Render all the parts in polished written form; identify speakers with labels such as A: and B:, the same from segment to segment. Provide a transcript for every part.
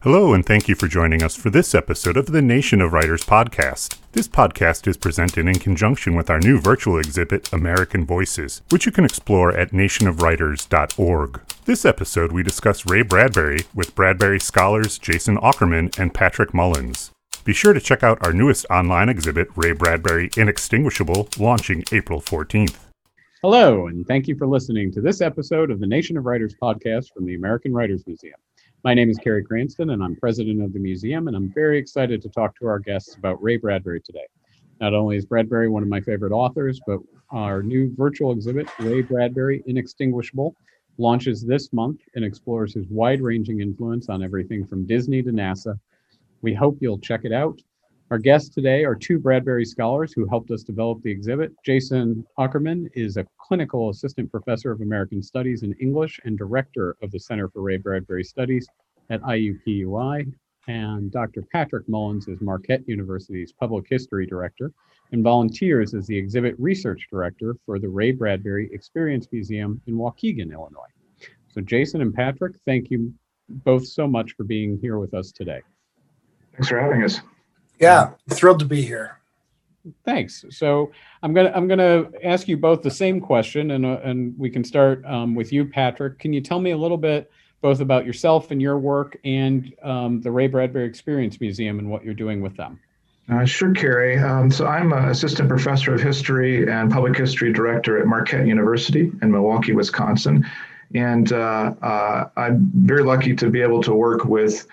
A: Hello, and thank you for joining us for this episode of the Nation of Writers podcast. This podcast is presented in conjunction with our new virtual exhibit, American Voices, which you can explore at nationofwriters.org. This episode, we discuss Ray Bradbury with Bradbury scholars Jason Aukerman and Patrick Mullins. Be sure to check out our newest online exhibit, Ray Bradbury Inextinguishable, launching April 14th.
B: Hello, and thank you for listening to this episode of the Nation of Writers podcast from the American Writers Museum. My name is Kerry Cranston, and I'm president of the museum, and I'm very excited to talk to our guests about Ray Bradbury today. Not only is Bradbury one of my favorite authors, but our new virtual exhibit, Ray Bradbury Inextinguishable, launches this month and explores his wide-ranging influence on everything from Disney to NASA. We hope you'll check it out. Our guests today are two Bradbury scholars who helped us develop the exhibit. Jason Aukerman is a clinical assistant professor of American Studies and English and director of the Center for Ray Bradbury Studies at IUPUI. And Dr. Patrick Mullins is Marquette University's public history director and volunteers as the exhibit research director for the Ray Bradbury Experience Museum in Waukegan, Illinois. So Jason and Patrick, thank you both so much for being here with us today.
C: Thanks for having us.
D: Yeah, thrilled to be here.
B: Thanks. So I'm gonna ask you both the same question, and we can start with you, Patrick. Can you tell me a little bit both about yourself and your work and the Ray Bradbury Experience Museum and what you're doing with them?
C: Sure, Kerry. So I'm an assistant professor of history and public history director at Marquette University in Milwaukee, Wisconsin. And I'm very lucky to be able to work with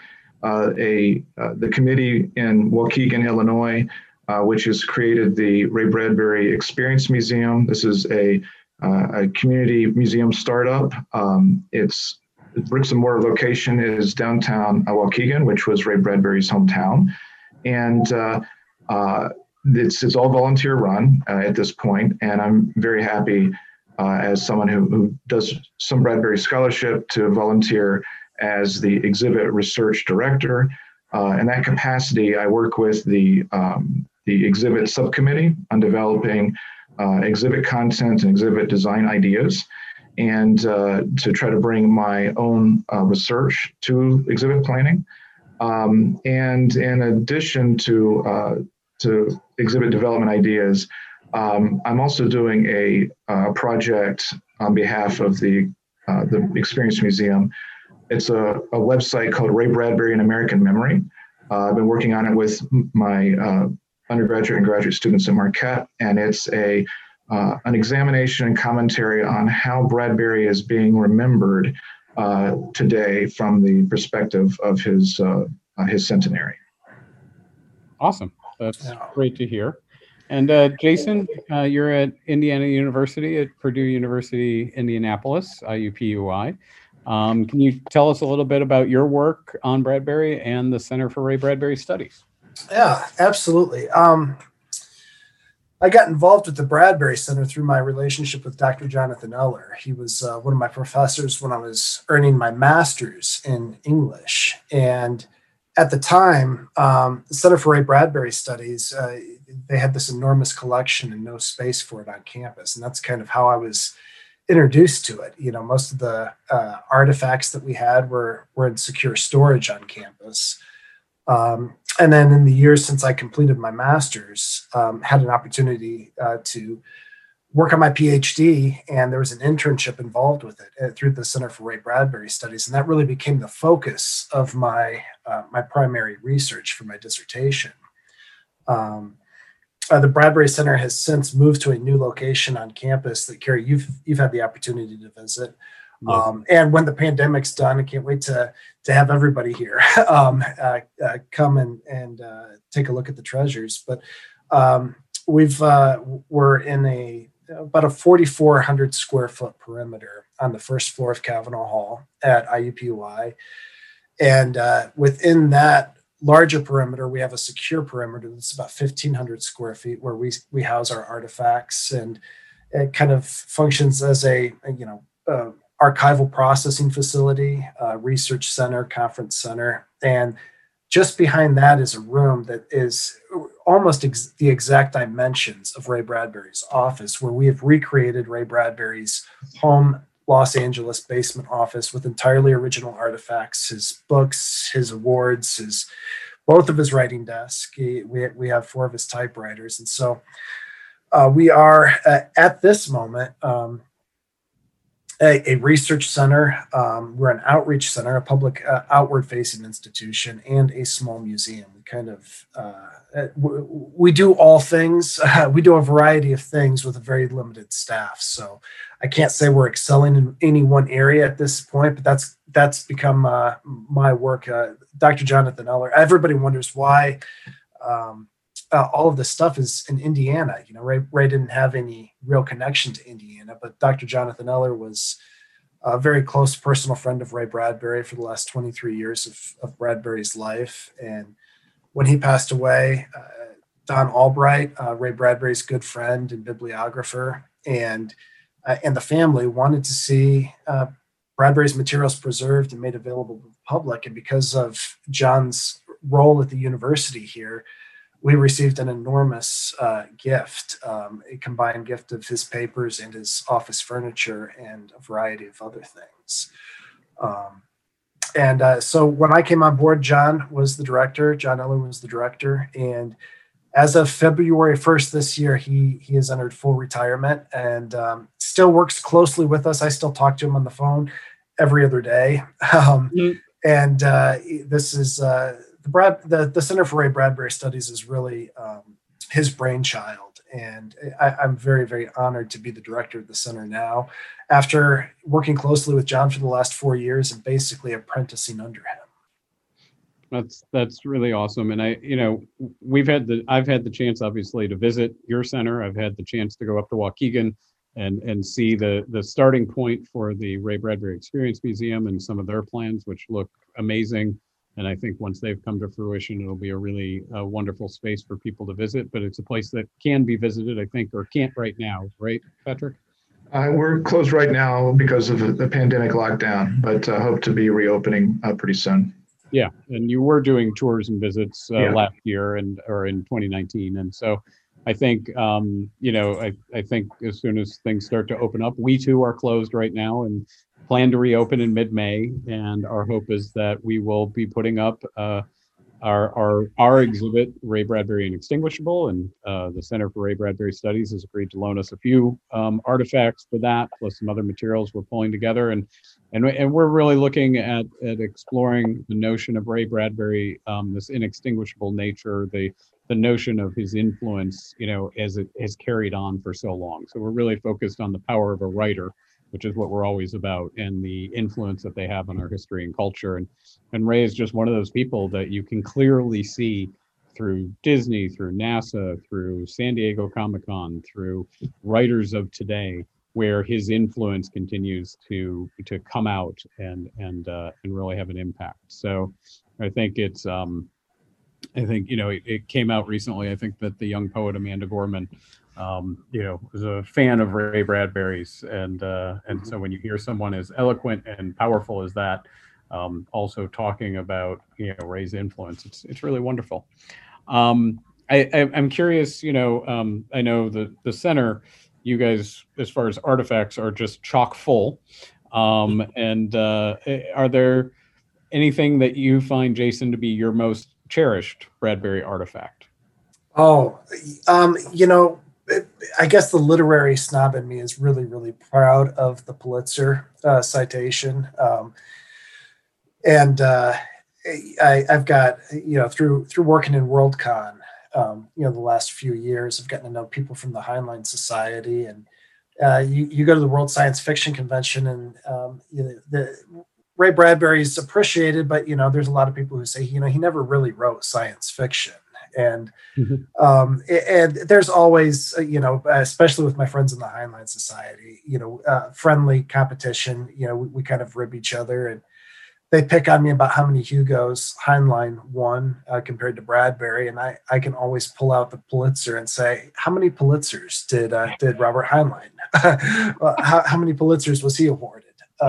C: the committee in Waukegan, Illinois, which has created the Ray Bradbury Experience Museum. This is a community museum startup. Its bricks and mortar location is downtown Waukegan, which was Ray Bradbury's hometown. And it's all volunteer run at this point. And I'm very happy as someone who does some Bradbury scholarship to volunteer as the exhibit research director. In that capacity, I work with the exhibit subcommittee on developing exhibit content and exhibit design ideas, and to try to bring my own research to exhibit planning. And in addition to exhibit development ideas, I'm also doing a project on behalf of the Experience Museum. It's a website called Ray Bradbury in American Memory. I've been working on it with my undergraduate and graduate students at Marquette, and it's an examination and commentary on how Bradbury is being remembered today from the perspective of his centenary.
B: Awesome. That's great to hear. And Jason, you're at Indiana University at Purdue University, Indianapolis, IUPUI. Can you tell us a little bit about your work on Bradbury and the Center for Ray Bradbury Studies?
D: Yeah, absolutely. I got involved with the Bradbury Center through my relationship with Dr. Jonathan Eller. He was one of my professors when I was earning my master's in English. And at the time, the Center for Ray Bradbury Studies, they had this enormous collection and no space for it on campus. And that's kind of how I was introduced to it. You know, most of the artifacts that we had were in secure storage on campus. And then in the years since I completed my master's, had an opportunity to work on my PhD, and there was an internship involved with it through the Center for Ray Bradbury Studies. And that really became the focus of my primary research for my dissertation. The Bradbury Center has since moved to a new location on campus that, Kerry, you've had the opportunity to visit. Yes. And when the pandemic's done, I can't wait to have everybody here come and take a look at the treasures. But we're in about a 4,400 square foot perimeter on the first floor of Kavanaugh Hall at IUPUI. And within that larger perimeter, we have a secure perimeter that's about 1,500 square feet where we house our artifacts, and it kind of functions as a archival processing facility, research center, conference center. And just behind that is a room that is almost the exact dimensions of Ray Bradbury's office, where we have recreated Ray Bradbury's home Los Angeles basement office with entirely original artifacts, his books, his awards, both of his writing desk. We have 4 of his typewriters. And so we are at this moment a research center. We're an outreach center, a public outward-facing institution, and a small museum. We kind of we do all things. We do a variety of things with a very limited staff. So I can't say we're excelling in any one area at this point, but that's become my work. Dr. Jonathan Eller. Everybody wonders why. All of this stuff is in Indiana. Ray didn't have any real connection to Indiana, but Dr. Jonathan Eller was a very close personal friend of Ray Bradbury for the last 23 years of Bradbury's life. And when he passed away, Don Albright, Ray Bradbury's good friend and bibliographer, and the family wanted to see Bradbury's materials preserved and made available to the public. And because of John's role at the university here, we received an enormous gift, a combined gift of his papers and his office furniture and a variety of other things. So when I came on board, John Eller was the director. And as of February 1st this year, he has entered full retirement and still works closely with us. I still talk to him on the phone every other day. And this is the Center for Ray Bradbury Studies is really his brainchild. And I'm very, very honored to be the director of the center now, after working closely with John for the last 4 years and basically apprenticing under him.
B: That's really awesome. And I've had the chance, obviously, to visit your center. I've had the chance to go up to Waukegan and see the starting point for the Ray Bradbury Experience Museum and some of their plans, which look amazing. And I think once they've come to fruition, it'll be a really wonderful space for people to visit. But it's a place that can be visited, I think, or can't right now, right, Patrick?
C: We're closed right now because of the pandemic lockdown, but hope to be reopening pretty soon.
B: Yeah, and you were doing tours and visits last year or in 2019, and so I think I think as soon as things start to open up, we too are closed right now and plan to reopen in mid-May. And our hope is that we will be putting up our exhibit, Ray Bradbury Inextinguishable, and the Center for Ray Bradbury Studies has agreed to loan us a few artifacts for that, plus some other materials we're pulling together, and we're really looking at exploring the notion of Ray Bradbury, this inextinguishable nature, the notion of his influence, as it has carried on for so long. So we're really focused on the power of a writer, which is what we're always about, and the influence that they have on our history and culture. And Ray is just one of those people that you can clearly see through Disney, through NASA, through San Diego Comic-Con, through writers of today, where his influence continues to come out and really have an impact. So I think it's it came out recently. I think that the young poet Amanda Gorman was a fan of Ray Bradbury's, and so when you hear someone as eloquent and powerful as that, also talking about Ray's influence, it's really wonderful. I'm curious. I know the center, you guys, as far as artifacts, are just chock full. And are there anything that you find, Jason, to be your most cherished Bradbury artifact?
D: I guess the literary snob in me is really, really proud of the Pulitzer citation. I've got, through working in Worldcon, the last few years, I've gotten to know people from the Heinlein Society, and you go to the World Science Fiction Convention, and Ray Bradbury's appreciated, but there's a lot of people who say he never really wrote science fiction. And and there's always, especially with my friends in the Heinlein Society, friendly competition. We kind of rib each other, and they pick on me about how many Hugos Heinlein won compared to Bradbury, and I can always pull out the Pulitzer and say, how many Pulitzers did Robert Heinlein? How many Pulitzers was he awarded?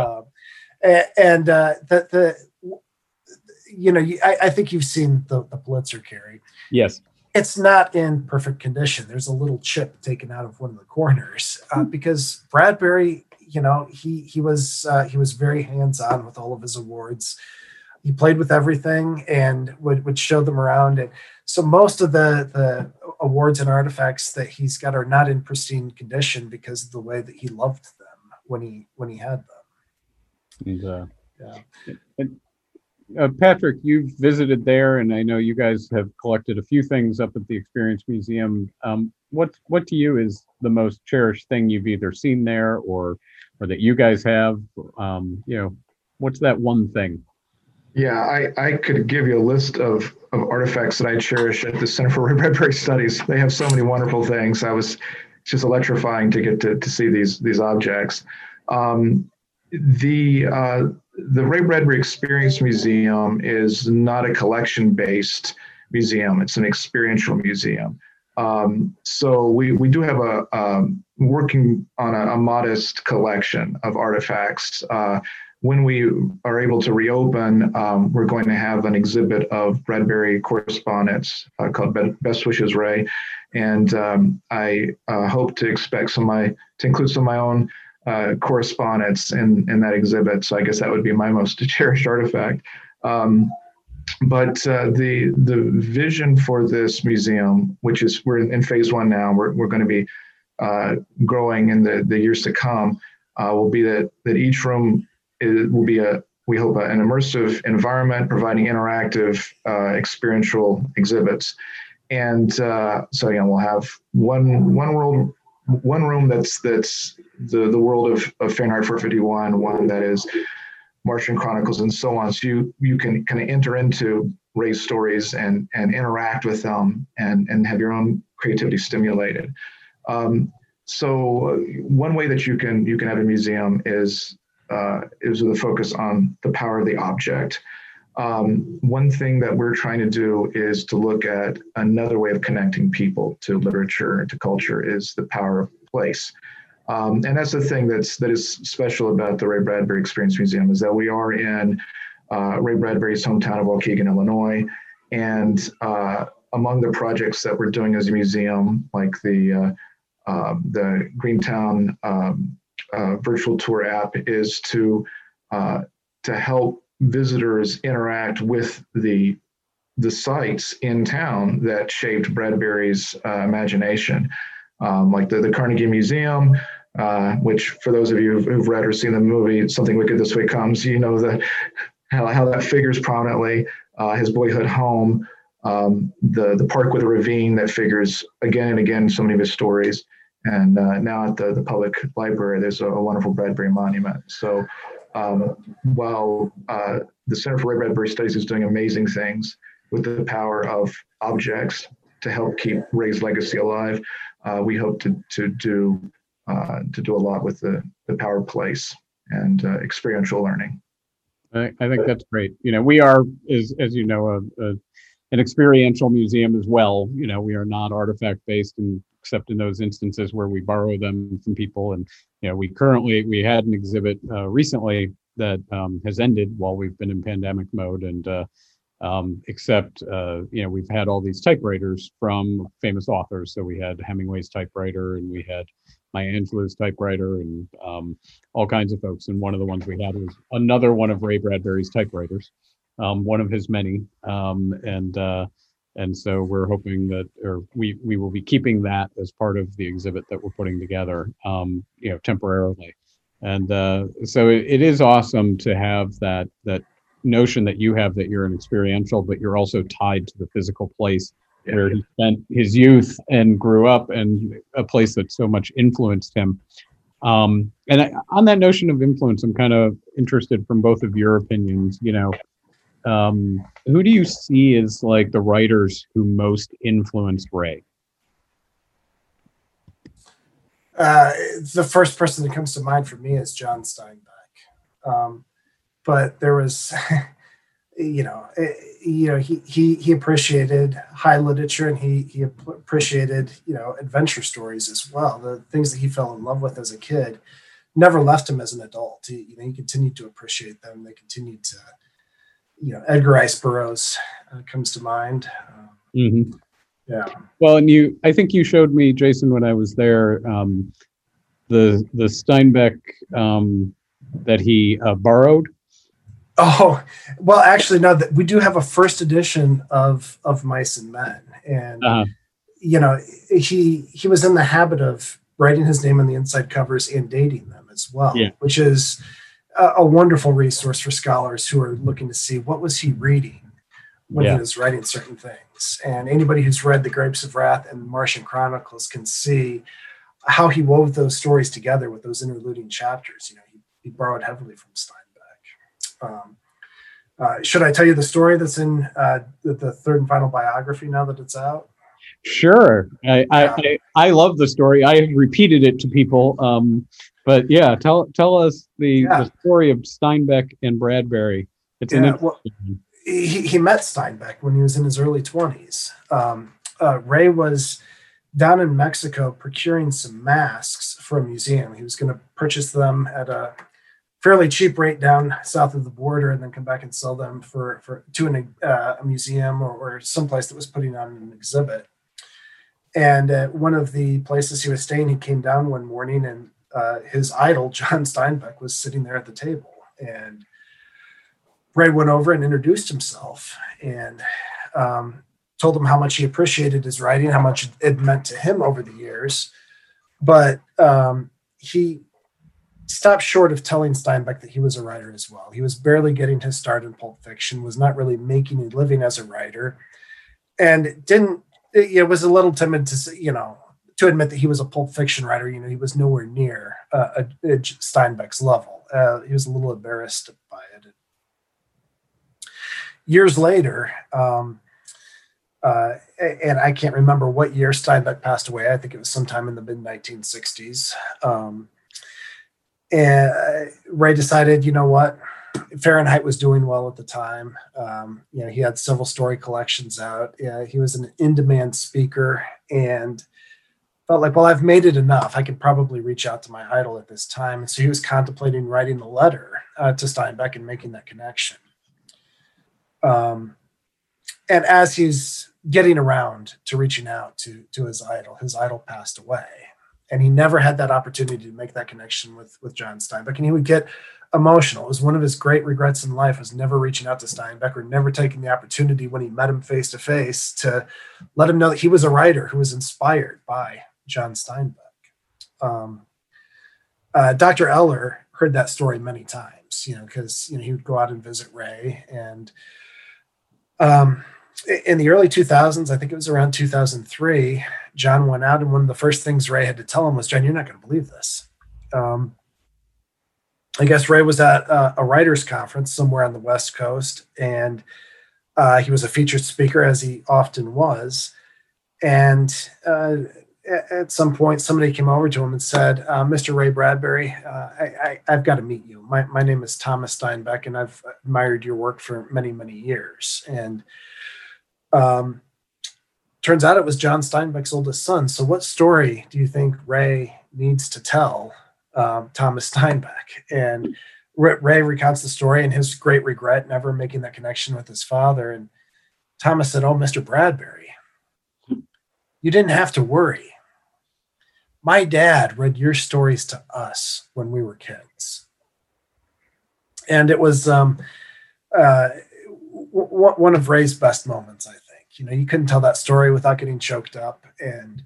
D: I think you've seen the Pulitzer, Carrie.
B: Yes.
D: It's not in perfect condition. There's a little chip taken out of one of the corners because Bradbury, he was very hands-on with all of his awards. He played with everything and would show them around. And so most of the awards and artifacts that he's got are not in pristine condition because of the way that he loved them when he had them.
B: Patrick, you've visited there, and I know you guys have collected a few things up at the Experience Museum. What to you is the most cherished thing you've either seen there or that you guys have? What's that one thing?
C: Yeah, I could give you a list of artifacts that I cherish at the Center for Ray Bradbury Studies. They have so many wonderful things. It's just electrifying to get to see these objects. The Ray Bradbury Experience Museum is not a collection-based museum. It's an experiential museum. So we do have working on a modest collection of artifacts. When we are able to reopen, we're going to have an exhibit of Bradbury correspondence called Best Wishes, Ray. And I hope to include some of my own correspondence in that exhibit. So I guess that would be my most cherished artifact. But the vision for this museum, which is we're in phase one now, we're going to be growing in the years to come, will be that each room will be we hope an immersive environment providing interactive experiential exhibits. And so we'll have one room that's the world of Fahrenheit 451, one that is Martian Chronicles, and so on. So you can kind of enter into Ray's stories and interact with them and have your own creativity stimulated. So one way that you can have a museum is with a focus on the power of the object. One thing that we're trying to do is to look at another way of connecting people to literature and to culture is the power of place. And that's the thing that is special about the Ray Bradbury Experience Museum is that we are in Ray Bradbury's hometown of Waukegan, Illinois. And among the projects that we're doing as a museum, like the Greentown virtual tour app, is to help visitors interact with the sites in town that shaped Bradbury's imagination, like the Carnegie Museum, which for those of you who've read or seen the movie Something Wicked This Way Comes, you know how that figures prominently. His boyhood home, the park with a ravine that figures again and again in so many of his stories. And now at the public library, there's a wonderful Bradbury monument. So while the Center for Ray Bradbury Studies is doing amazing things with the power of objects to help keep Ray's legacy alive, we hope to do a lot with the power of place and experiential learning.
B: I think that's great. We are, as you know, an experiential museum as well. We are not artifact based, except in those instances where we borrow them from people. And we had an exhibit recently that has ended while we've been in pandemic mode, and we've had all these typewriters from famous authors. So we had Hemingway's typewriter, and we had Maya Angelou's typewriter, and all kinds of folks. And one of the ones we had was another one of Ray Bradbury's typewriters, one of his many. And so we're hoping that, or we will be keeping that as part of the exhibit that we're putting together, temporarily. And so it is awesome to have that notion that you have, that you're an experiential, but you're also tied to the physical place where he spent his youth and grew up, and a place that so much influenced him. On that notion of influence, I'm kind of interested from both of your opinions. Who do you see as like the writers who most influenced Ray?
D: The first person that comes to mind for me is John Steinbeck. But there was, he appreciated high literature, and he appreciated, adventure stories as well. The things that he fell in love with as a kid never left him as an adult. He continued to appreciate them. They continued to, Edgar Rice Burroughs comes to mind.
B: Mm-hmm.
D: Yeah.
B: Well, and I think you showed me, Jason, when I was there, the Steinbeck that he borrowed?
D: Oh, well, actually, no. We do have a first edition of Mice and Men, and he was in the habit of writing his name on the inside covers and dating them as well, which is a wonderful resource for scholars who are looking to see what was he reading when he was writing certain things. And anybody who's read The Grapes of Wrath and Martian Chronicles can see how he wove those stories together with those interluding chapters. He borrowed heavily from Steinbeck. Should I tell you the story that's in the third and final biography now that it's out?
B: Sure. I love the story. I have repeated it to people. But yeah, tell us the story of Steinbeck and Bradbury. It's
D: he met Steinbeck when he was in his early 20s. Ray was down in Mexico procuring some masks for a museum. He was going to purchase them at a fairly cheap rate down south of the border and then come back and sell them to a museum or someplace that was putting on an exhibit. And at one of the places he was staying, he came down one morning and his idol, John Steinbeck, was sitting there at the table. And Ray went over and introduced himself and told him how much he appreciated his writing, how much it meant to him over the years. But he stopped short of telling Steinbeck that he was a writer as well. He was barely getting his start in pulp fiction, was not really making a living as a writer, and was a little timid to admit that he was a pulp fiction writer. He was nowhere near Steinbeck's level. He was a little embarrassed by it. Years later, and I can't remember what year Steinbeck passed away. I think it was sometime in the mid-1960s. And Ray decided, you know what, Fahrenheit was doing well at the time. He had several story collections out. He was an in-demand speaker and felt like, well, I've made it enough. I could probably reach out to my idol at this time. And so he was contemplating writing a letter to Steinbeck and making that connection. And as he's getting around to reaching out to his idol passed away. And he never had that opportunity to make that connection with John Steinbeck. And he would get emotional. It was one of his great regrets in life, was never reaching out to Steinbeck or never taking the opportunity when he met him face to face to let him know that he was a writer who was inspired by John Steinbeck. Dr. Eller heard that story many times, because he would go out and visit Ray. And in the early 2000s, I think it was around 2003, John went out, and one of the first things Ray had to tell him was, John, you're not going to believe this. I guess Ray was at a writers' conference somewhere on the West Coast, and he was a featured speaker, as he often was. And at some point, somebody came over to him and said, Mr. Ray Bradbury, I've got to meet you. My name is Thomas Steinbeck, and I've admired your work for many, many years. And turns out it was John Steinbeck's oldest son. So what story do you think Ray needs to tell Thomas Steinbeck? And Ray recounts the story and his great regret never making that connection with his father. And Thomas said, oh, Mr. Bradbury, you didn't have to worry. My dad read your stories to us when we were kids. And it was one of Ray's best moments, I think. You couldn't tell that story without getting choked up. And,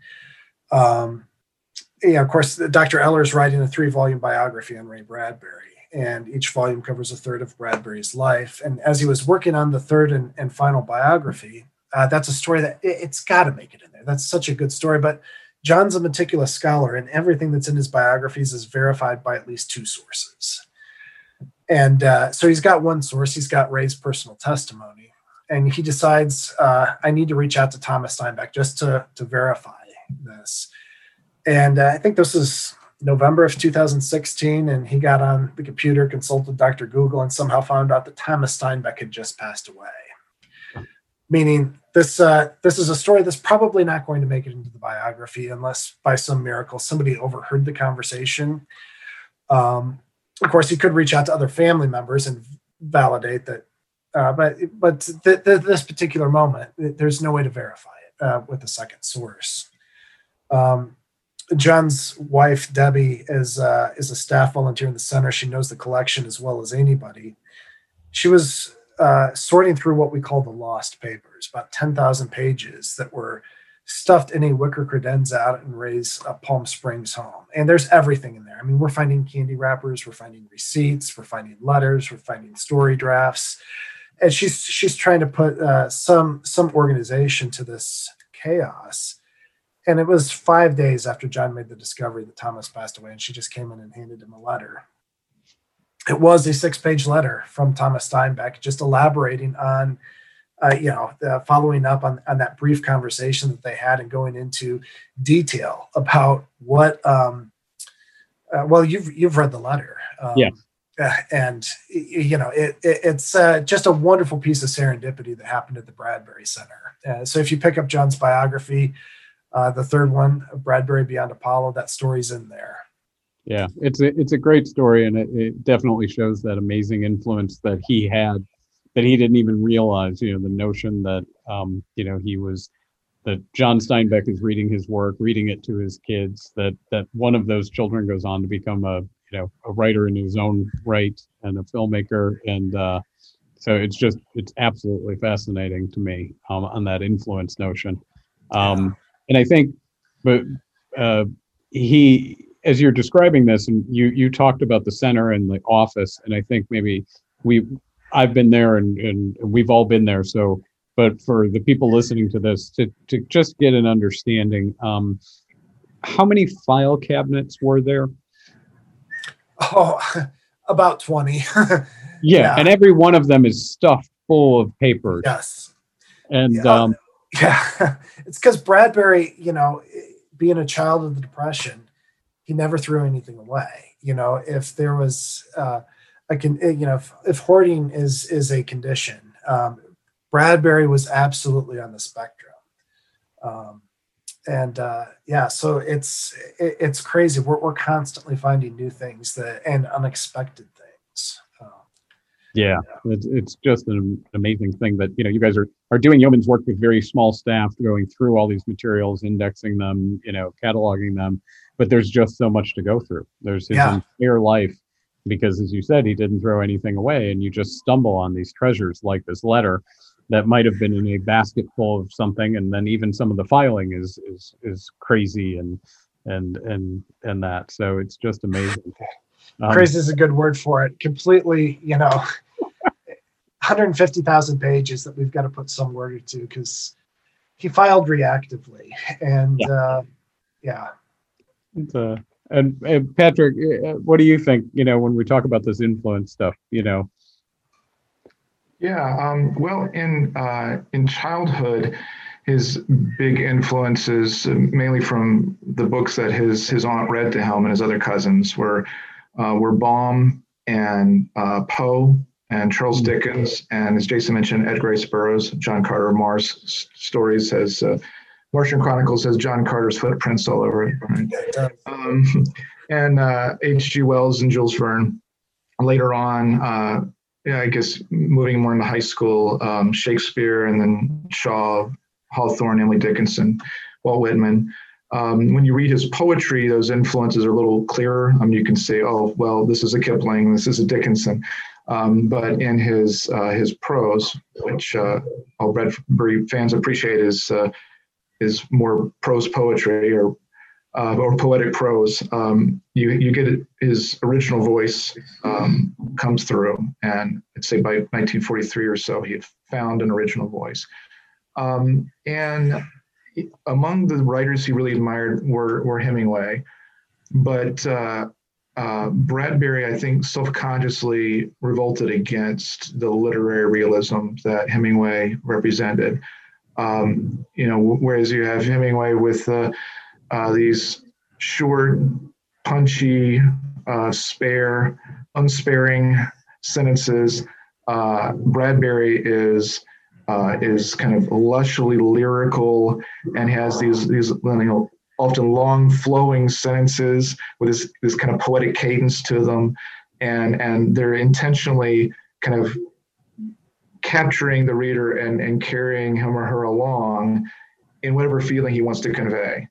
D: of course, Dr. Eller's writing a 3-volume biography on Ray Bradbury, and each volume covers a third of Bradbury's life. And as he was working on the third and final biography, that's a story that it's got to make it in there. That's such a good story. But John's a meticulous scholar, and everything that's in his biographies is verified by at least 2 sources. And so he's got one source. He's got Ray's personal testimony. And he decides, I need to reach out to Thomas Steinbeck just to verify this. And I think this is November of 2016. And he got on the computer, consulted Dr. Google, and somehow found out that Thomas Steinbeck had just passed away. Meaning this is a story that's probably not going to make it into the biography unless by some miracle somebody overheard the conversation. Of course, he could reach out to other family members and validate that. But this particular moment, there's no way to verify it with a second source. John's wife, Debbie, is a staff volunteer in the center. She knows the collection as well as anybody. She was sorting through what we call the lost papers, about 10,000 pages that were stuffed in a wicker credenza out in Ray's Palm Springs home. And there's everything in there. I mean, we're finding candy wrappers, we're finding receipts, we're finding letters, we're finding story drafts. And she's trying to put some organization to this chaos. And it was 5 days after John made the discovery that Thomas passed away, and she just came in and handed him a letter. It was a 6-page letter from Thomas Steinbeck, just elaborating on, following up on that brief conversation that they had and going into detail about what. Well, you've read the letter, and it's just a wonderful piece of serendipity that happened at the Bradbury Center. So if you pick up John's biography, the third one, Bradbury Beyond Apollo, that story's in there.
B: Yeah, it's a great story, and it definitely shows that amazing influence that he had, that he didn't even realize. The notion that that John Steinbeck is reading his work, reading it to his kids. That one of those children goes on to become a writer in his own right and a filmmaker, and so it's absolutely fascinating to me on that influence notion. And I think, but he. As you're describing this, and you talked about the center and the office, and I think maybe I've been there and we've all been there. So, but for the people listening to this, to just get an understanding, how many file cabinets were there?
D: Oh, about 20.
B: Yeah, and every one of them is stuffed full of papers.
D: Yes.
B: And
D: it's because Bradbury, being a child of the Depression, he never threw anything away. If there was if hoarding is a condition, Bradbury was absolutely on the spectrum. So it's crazy. We're constantly finding new things and unexpected things.
B: It's just an amazing thing that you guys are doing yeoman's work with very small staff, going through all these materials, indexing them, cataloging them. But there's just so much to go through. There's his entire life, because as you said, he didn't throw anything away, and you just stumble on these treasures like this letter that might have been in a basket full of something, and then even some of the filing is crazy and that. So it's just amazing.
D: Crazy is a good word for it. Completely, 150,000 pages that we've got to put some word to, because he filed reactively, and
B: And Patrick, what do you think? When we talk about this influence stuff,
C: Yeah. Well, in childhood, his big influences, mainly from the books that his aunt read to him and his other cousins, were Baum and Poe and Charles Dickens, and as Jason mentioned, Edgar Rice Burroughs, John Carter of Mars stories, as Martian Chronicles has John Carter's footprints all over it. Right? And H.G. Wells and Jules Verne. Later on, I guess moving more into high school, Shakespeare, and then Shaw, Hawthorne, Emily Dickinson, Walt Whitman. When you read his poetry, those influences are a little clearer. You can say, oh, well, this is a Kipling, this is a Dickinson. But in his prose, which all Bradbury fans appreciate, is more prose poetry or poetic prose. You get his original voice comes through, and I'd say by 1943 or so, he had found an original voice. And among the writers he really admired were Hemingway, but Bradbury, I think, self-consciously revolted against the literary realism that Hemingway represented. Whereas you have Hemingway with these short, punchy, unsparing sentences, Bradbury is kind of lushly lyrical and has these often long flowing sentences with this kind of poetic cadence to them, and they're intentionally kind of capturing the reader and carrying him or her along in whatever feeling he wants to convey.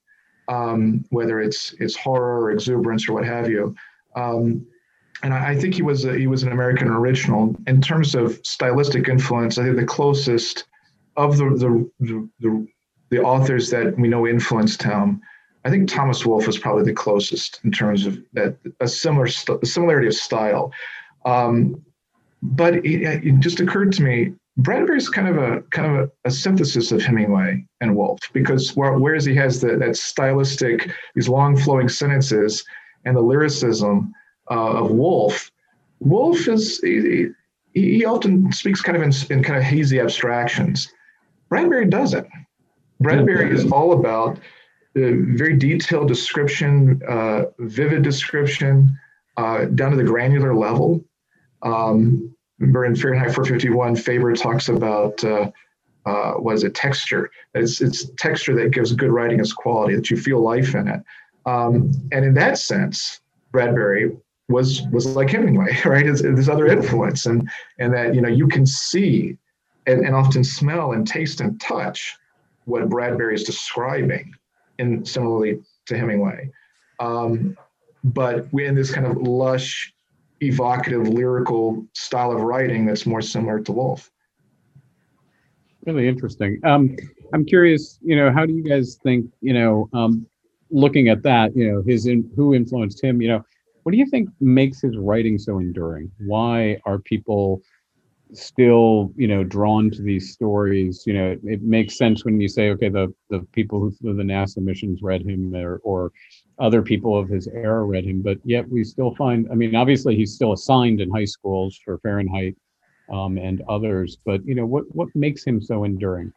C: whether it's horror or exuberance or what have you. And I think he was an American original. In terms of stylistic influence, I think the closest of the authors that we know influenced him, I think Thomas Wolfe was probably the closest in terms of that, a similarity of style. But it just occurred to me, Bradbury's kind of a synthesis of Hemingway and Wolfe, because whereas he has that stylistic, these long flowing sentences and the lyricism of Wolfe is he often speaks kind of in kind of hazy abstractions. Bradbury doesn't. Bradbury is all about very detailed description, vivid description, down to the granular level. Remember in Fahrenheit 451, Faber talks about texture. It's texture that gives good writing its quality, that you feel life in it. And in that sense, Bradbury was like Hemingway, right? This other influence, and that you can see and often smell and taste and touch what Bradbury is describing, and similarly to Hemingway. But we're in this kind of lush, evocative, lyrical style of writing that's more similar to Wolfe.
B: Really interesting. I'm curious, how do you guys think, looking at that, who influenced him, what do you think makes his writing so enduring? Why are people still, drawn to these stories? It makes sense when you say, okay, the people who flew the NASA missions read him, or other people of his era read him, but yet we still find, obviously he's still assigned in high schools for Fahrenheit and others, but what makes him so enduring?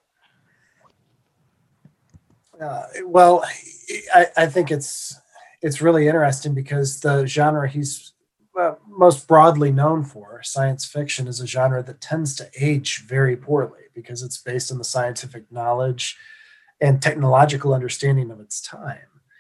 D: Well, I think it's really interesting because the genre he's most broadly known for, science fiction, is a genre that tends to age very poorly because it's based on the scientific knowledge and technological understanding of its time.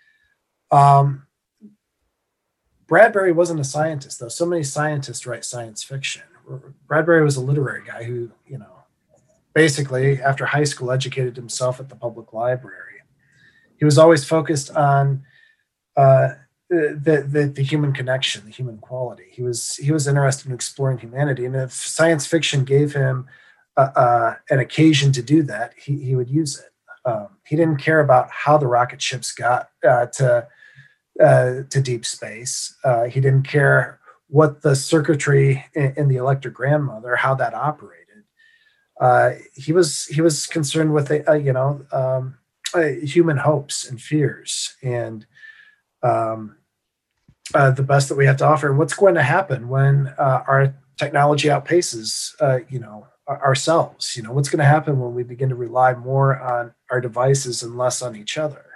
D: Bradbury wasn't a scientist, though. So many scientists write science fiction. Bradbury was a literary guy who, basically after high school educated himself at the public library. He was always focused on the human connection, the human quality. He was interested in exploring humanity, and if science fiction gave him an occasion to do that, he would use it. He didn't care about how the rocket ships got to deep space. He didn't care what the circuitry in the electric grandmother, how that operated. He was concerned with human hopes and fears, and the best that we have to offer, and what's going to happen when our technology outpaces ourselves. What's going to happen when we begin to rely more on our devices and less on each other.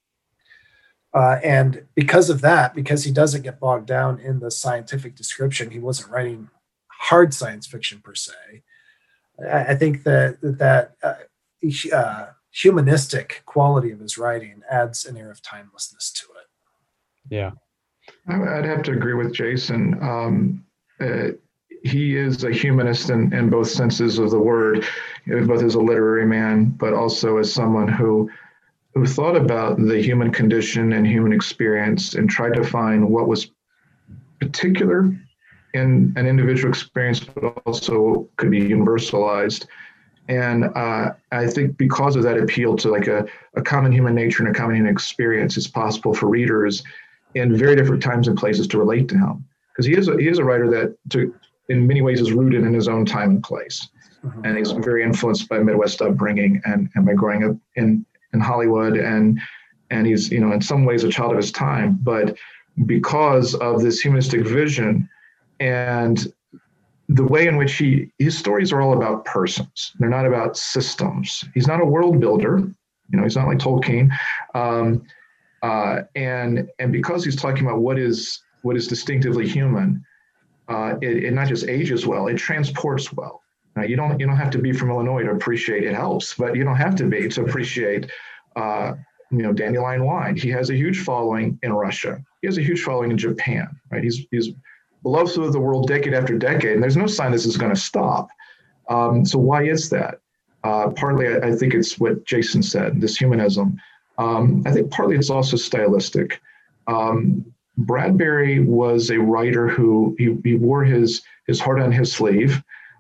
D: And because of that, because he doesn't get bogged down in the scientific description, he wasn't writing hard science fiction per se. I think that humanistic quality of his writing adds an air of timelessness to it.
B: Yeah,
C: I'd have to agree with Jason. He is a humanist in both senses of the word, both as a literary man, but also as someone who thought about the human condition and human experience and tried to find what was particular in an individual experience, but also could be universalized. And I think because of that appeal to like a common human nature and a common human experience, it's possible for readers in very different times and places to relate to him. Because he is a writer that in many ways is rooted in his own time and place. Mm-hmm. And he's very influenced by Midwest upbringing and by growing up in Hollywood, and he's in some ways a child of his time, but because of this humanistic vision and the way in which his stories are all about persons, they're not about systems. He's not a world builder, he's not like Tolkien, and because he's talking about what is distinctively human, it not just ages well, it transports well. You don't have to be from Illinois to appreciate it. Helps, but you don't have to be to appreciate Dandelion Wine. He has a huge following in Russia. He has a huge following in Japan. Right? He's beloved through the world decade after decade, and there's no sign this is going to stop. So why is that? Partly, I think it's what Jason said. This humanism. I think partly it's also stylistic. Bradbury was a writer who he wore his heart on his sleeve,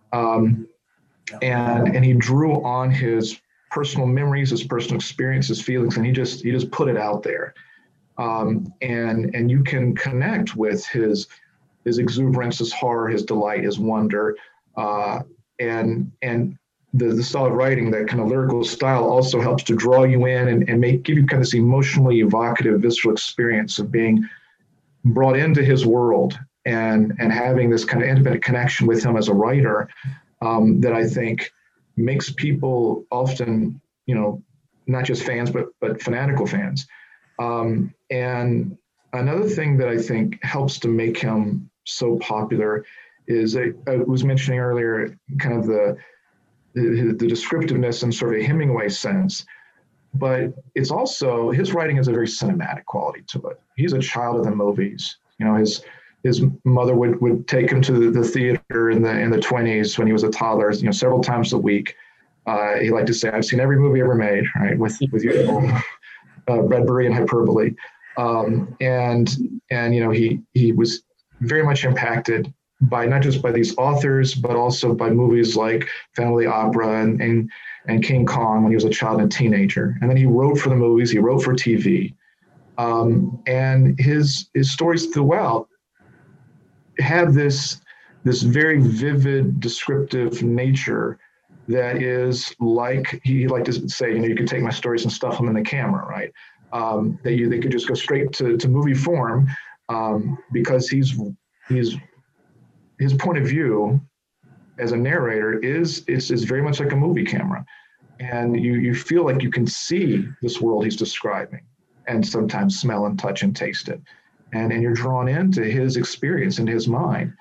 C: and he drew on his personal memories, his personal experiences, feelings, and he just put it out there. And you can connect with his exuberance, his horror, his delight, his wonder, and the style of writing, that kind of lyrical style, also helps to draw you in and give you kind of this emotionally evocative, visceral experience of being brought into his world and having this kind of intimate connection with him as a writer, that I think makes people often, not just fans, but fanatical fans. And another thing that I think helps to make him so popular is, I was mentioning earlier, kind of the descriptiveness in sort of a Hemingway sense, but it's also, his writing has a very cinematic quality to it. He's a child of the movies. His mother would take him to the theater in the 20s when he was a toddler, several times a week. He liked to say, "I've seen every movie ever made," right? With Bradbury and hyperbole. And he was very much impacted by not just by these authors, but also by movies like Phantom of the Opera and King Kong when he was a child and teenager. And then he wrote for the movies, he wrote for TV. And his stories throughout have this very vivid, descriptive nature that is like, he liked to say, you could take my stories and stuff them in the camera, right? They could just go straight to movie form, because his point of view as a narrator is very much like a movie camera. And you feel like you can see this world he's describing, and sometimes smell and touch and taste it. And you're drawn into his experience in his mind.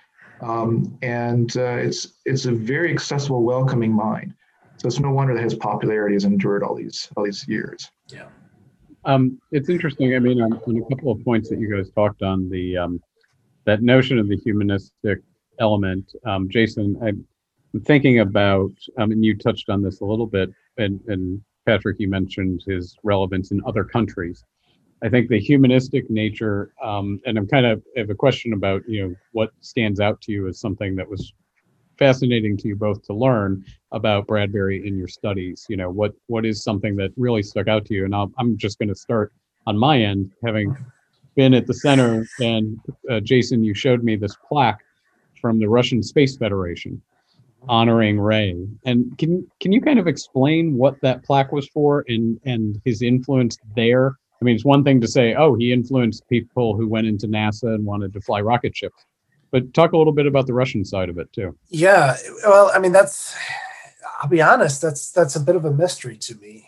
C: It's a very accessible, welcoming mind. So it's no wonder that his popularity has endured all these years.
D: Yeah.
B: It's interesting. I mean, on a couple of points that you guys talked on, the that notion of the humanistic element, Jason, I'm thinking about, and you touched on this a little bit, and Patrick, you mentioned his relevance in other countries. I think the humanistic nature, and I'm kind of have a question about, what stands out to you as something that was fascinating to you both to learn about Bradbury in your studies. What is something that really stuck out to you? And I'm just going to start on my end, having been at the center. And Jason, you showed me this plaque from the Russian Space Federation honoring Ray. And can you kind of explain what that plaque was for and his influence there? I mean, it's one thing to say, oh, he influenced people who went into NASA and wanted to fly rocket ships. But talk a little bit about the Russian side of it, too.
D: Yeah, well, I mean, I'll be honest, that's a bit of a mystery to me.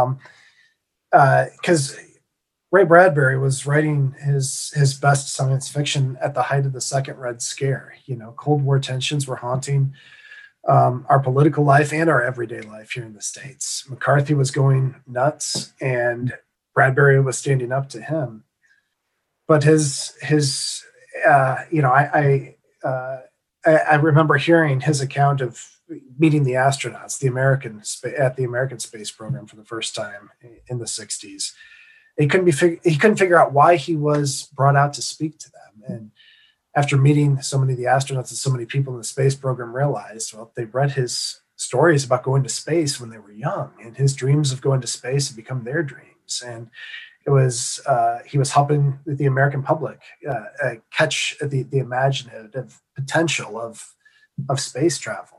D: Because Ray Bradbury was writing his best science fiction at the height of the Second Red Scare. Cold War tensions were haunting our political life and our everyday life here in the States. McCarthy was going nuts, and Bradbury was standing up to him. But I remember hearing his account of meeting the astronauts, at the American space program for the first time in the 60s. He couldn't figure out why he was brought out to speak to them. And after meeting so many of the astronauts and so many people in the space program, realized, well, they read his stories about going to space when they were young, and his dreams of going to space had become their dreams. And it was he was helping the American public catch the imaginative potential of space travel.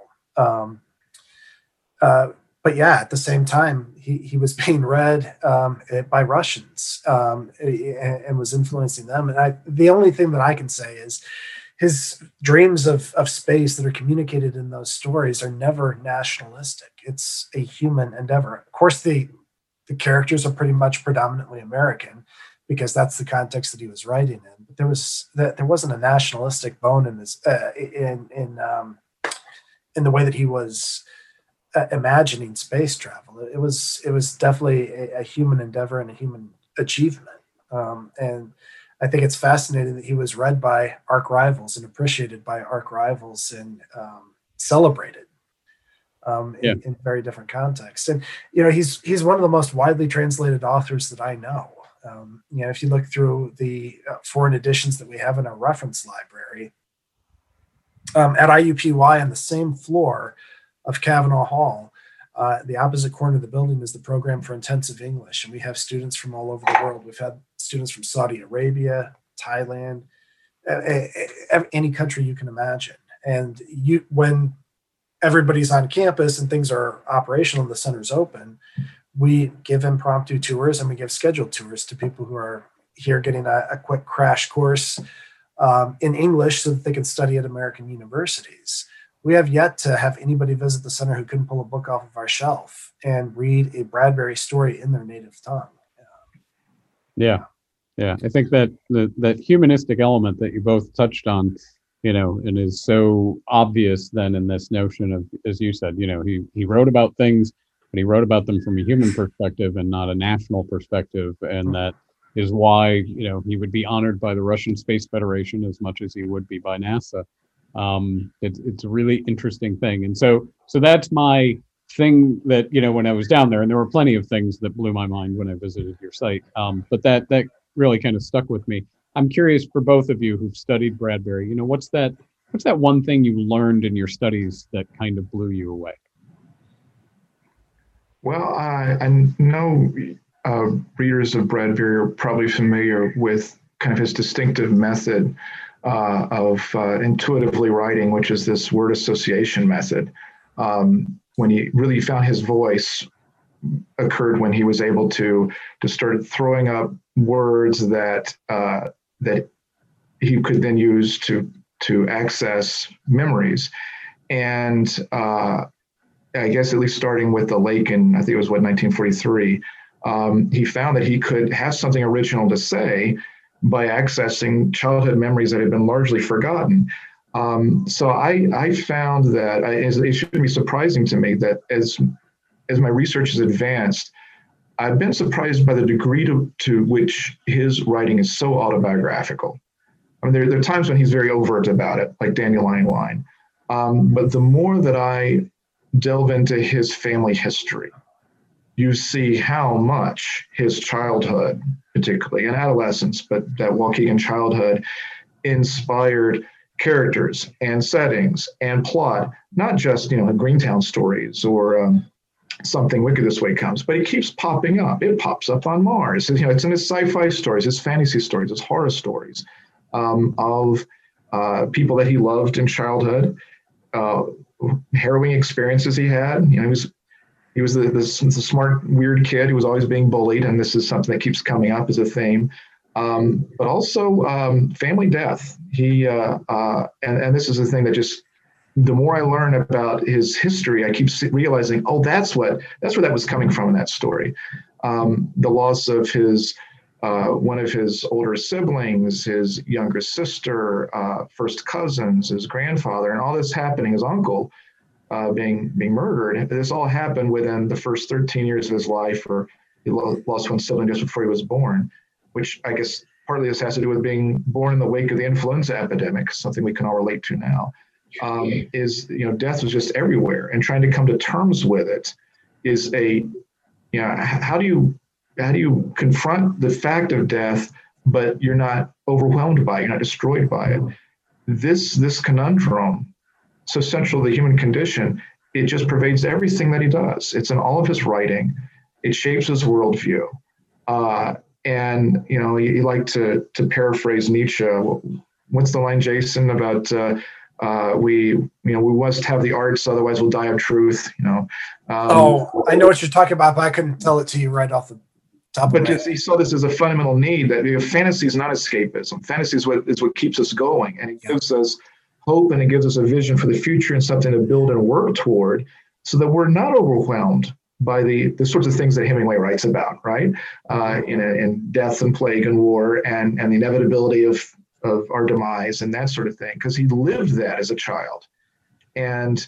D: But yeah, at the same time, he was being read by Russians and was influencing them. And the only thing that I can say is his dreams of space that are communicated in those stories are never nationalistic. It's a human endeavor. Of course, the characters are pretty much predominantly American, because that's the context that he was writing in. But there wasn't a nationalistic bone in this in the way that he was imagining space travel. It was definitely a human endeavor and a human achievement. And I think it's fascinating that he was read by arch rivals and appreciated by arch rivals and celebrated. in very different contexts. And, he's one of the most widely translated authors that I know. If you look through the foreign editions that we have in our reference library, at IUPUI on the same floor of Kavanaugh Hall, the opposite corner of the building is the program for intensive English. And we have students from all over the world. We've had students from Saudi Arabia, Thailand, any country you can imagine. And when everybody's on campus and things are operational and the center's open, we give impromptu tours and we give scheduled tours to people who are here getting a quick crash course in English so that they can study at American universities. We have yet to have anybody visit the center who couldn't pull a book off of our shelf and read a Bradbury story in their native tongue.
B: Yeah. I think that that humanistic element that you both touched on, and is so obvious then in this notion of, as you said, he wrote about things, but he wrote about them from a human perspective and not a national perspective. And that is why, he would be honored by the Russian Space Federation as much as he would be by NASA. It's a really interesting thing. And so that's my thing that, when I was down there, and there were plenty of things that blew my mind when I visited your site. But that really kind of stuck with me. I'm curious, for both of you who've studied Bradbury, what's that one thing you learned in your studies that kind of blew you away?
C: Well, I know readers of Bradbury are probably familiar with kind of his distinctive method of intuitively writing, which is this word association method. When he really found his voice occurred when he was able to start throwing up words that he could then use to access memories. And I guess at least starting with the lake in, I think it was 1943, he found that he could have something original to say by accessing childhood memories that had been largely forgotten. So I found that it shouldn't be surprising to me that as my research has advanced, I've been surprised by the degree to which his writing is so autobiographical. I mean, there are times when he's very overt about it, like Dandelion Wine. But the more that I delve into his family history, you see how much his childhood, particularly and adolescence, but that Waukegan childhood, inspired characters and settings and plot, not just Greentown stories or Something Wicked This Way Comes, but it keeps popping up. It pops up on Mars. It's in his sci-fi stories, his fantasy stories, his horror stories of people that he loved in childhood, harrowing experiences he had. He was the smart, weird kid who was always being bullied, and this is something that keeps coming up as a theme. But also family death. And this is the thing that just, the more I learn about his history, I keep realizing, that's where that was coming from in that story. The loss of one of his older siblings, his younger sister, first cousins, his grandfather, and all this happening, his uncle being murdered. This all happened within the first 13 years of his life, or he lost one sibling just before he was born, which I guess partly this has to do with being born in the wake of the influenza epidemic, something we can all relate to now. Death was just everywhere, and trying to come to terms with it is how do you confront the fact of death, but you're not overwhelmed by it, you're not destroyed by it. This conundrum, so central to the human condition, it just pervades everything that he does. It's in all of his writing. It shapes his worldview. And he liked to paraphrase Nietzsche. What's the line, Jason, about we must have the arts, otherwise we'll die of truth.
D: I know what you're talking about, but I couldn't tell it to you right off the top.
C: But he saw this as a fundamental need, that fantasy is not escapism. Fantasy is what keeps us going, and it gives us hope, and it gives us a vision for the future and something to build and work toward, so that we're not overwhelmed by the sorts of things that Hemingway writes about, right? In death and plague and war and the inevitability of our demise and that sort of thing, because he lived that as a child, and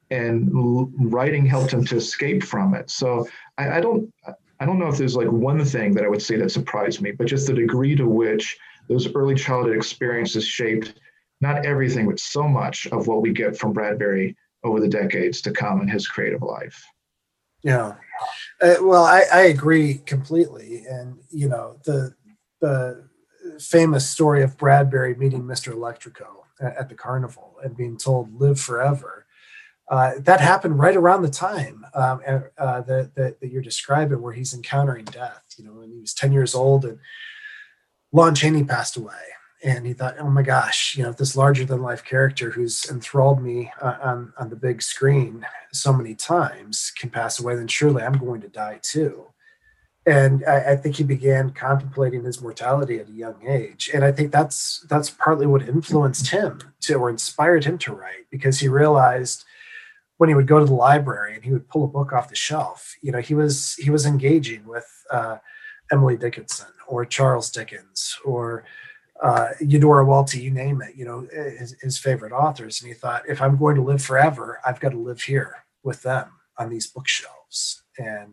C: writing helped him to escape from it. So I don't know if there's like one thing that I would say that surprised me, but just the degree to which those early childhood experiences shaped not everything, but so much of what we get from Bradbury over the decades to come in his creative life.
D: Yeah. Well, I agree completely. And, the famous story of Bradbury meeting Mr. Electrico at the carnival and being told live forever. That happened right around the time that you're describing, where he's encountering death, when he was 10 years old and Lon Chaney passed away. And he thought, oh my gosh, this larger than life character who's enthralled me on the big screen so many times can pass away, then surely I'm going to die too. And I think he began contemplating his mortality at a young age. And I think that's partly what influenced him or inspired him to write, because he realized when he would go to the library and he would pull a book off the shelf, he was engaging with Emily Dickinson or Charles Dickens or Eudora Welty, you name it, his favorite authors. And he thought, if I'm going to live forever, I've got to live here with them on these bookshelves. And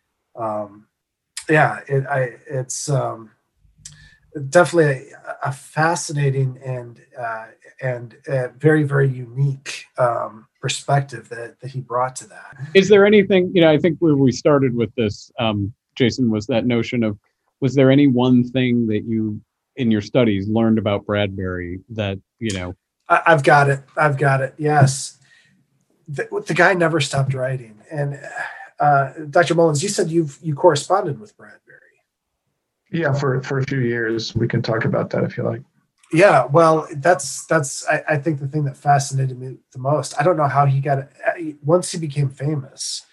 D: it's definitely a fascinating and very, very unique perspective that he brought to that.
B: Is there anything, I think where we started with this, Jason, was that notion of, was there any one thing that you in your studies learned about Bradbury that,
D: I've got it. Yes. The guy never stopped writing. And Dr. Mullins, you said you corresponded with Bradbury.
C: Yeah, for a few years. We can talk about that if you like.
D: Yeah, well, that's I think the thing that fascinated me the most. I don't know how he got it. Once he became famous,